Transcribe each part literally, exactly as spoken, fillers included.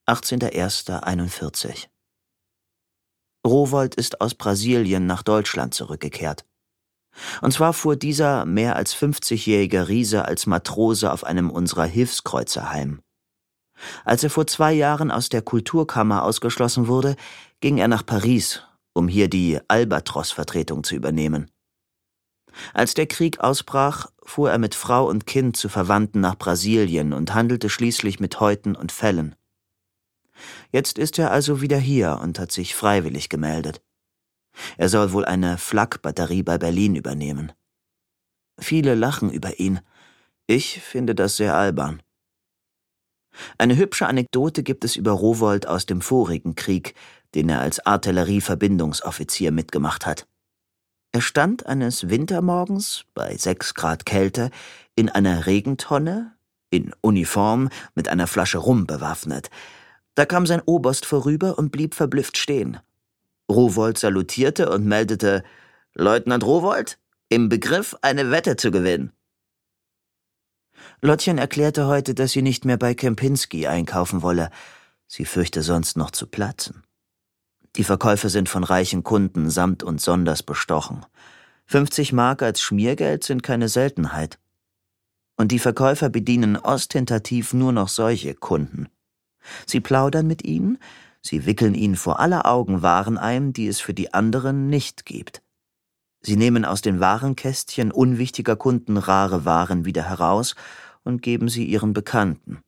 achtzehnter erster einundvierzig. Rowohlt ist aus Brasilien nach Deutschland zurückgekehrt. Und zwar fuhr dieser mehr als fünfzigjährige Riese als Matrose auf einem unserer Hilfskreuzer heim. Als er vor zwei Jahren aus der Kulturkammer ausgeschlossen wurde, ging er nach Paris, um hier die Albatros-Vertretung zu übernehmen. Als der Krieg ausbrach, fuhr er mit Frau und Kind zu Verwandten nach Brasilien und handelte schließlich mit Häuten und Fellen. Jetzt ist er also wieder hier und hat sich freiwillig gemeldet. Er soll wohl eine Flak-Batterie bei Berlin übernehmen. Viele lachen über ihn. Ich finde das sehr albern. Eine hübsche Anekdote gibt es über Rowohlt aus dem vorigen Krieg, den er als Artillerieverbindungsoffizier mitgemacht hat. Er stand eines Wintermorgens bei sechs Grad Kälte in einer Regentonne, in Uniform, mit einer Flasche Rum bewaffnet. Da kam sein Oberst vorüber und blieb verblüfft stehen. Rowohlt salutierte und meldete: »Leutnant Rowohlt, im Begriff, eine Wette zu gewinnen.« Lottchen erklärte heute, dass sie nicht mehr bei Kempinski einkaufen wolle. Sie fürchte sonst noch zu platzen. Die Verkäufe sind von reichen Kunden samt und sonders bestochen. fünfzig Mark als Schmiergeld sind keine Seltenheit. Und die Verkäufer bedienen ostentativ nur noch solche Kunden. Sie plaudern mit ihnen, sie wickeln ihnen vor aller Augen Waren ein, die es für die anderen nicht gibt. Sie nehmen aus den Warenkästchen unwichtiger Kunden rare Waren wieder heraus und geben sie ihren Bekannten.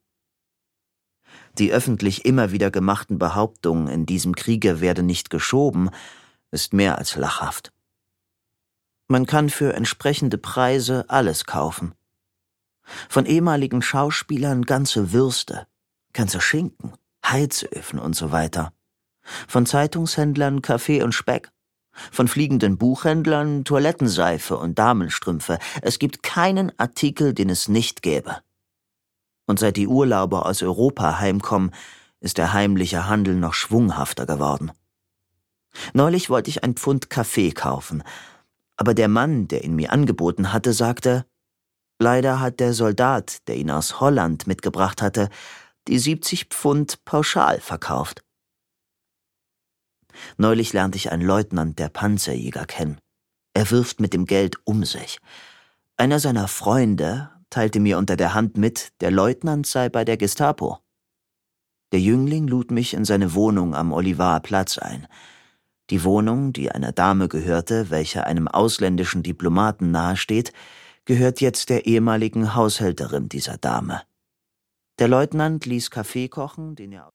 Die öffentlich immer wieder gemachten Behauptungen, in diesem Kriege werde nicht geschoben, ist mehr als lachhaft. Man kann für entsprechende Preise alles kaufen. Von ehemaligen Schauspielern ganze Würste, ganze Schinken, Heizöfen und so weiter. Von Zeitungshändlern Kaffee und Speck. Von fliegenden Buchhändlern Toilettenseife und Damenstrümpfe. Es gibt keinen Artikel, den es nicht gäbe. Und seit die Urlauber aus Europa heimkommen, ist der heimliche Handel noch schwunghafter geworden. Neulich wollte ich ein Pfund Kaffee kaufen, aber der Mann, der ihn mir angeboten hatte, sagte, leider hat der Soldat, der ihn aus Holland mitgebracht hatte, die siebzig Pfund pauschal verkauft. Neulich lernte ich einen Leutnant der Panzerjäger kennen. Er wirft mit dem Geld um sich. Einer seiner Freunde teilte mir unter der Hand mit, der Leutnant sei bei der Gestapo. Der Jüngling lud mich in seine Wohnung am Olivaer Platz ein. Die Wohnung, die einer Dame gehörte, welche einem ausländischen Diplomaten nahesteht, gehört jetzt der ehemaligen Haushälterin dieser Dame. Der Leutnant ließ Kaffee kochen, den er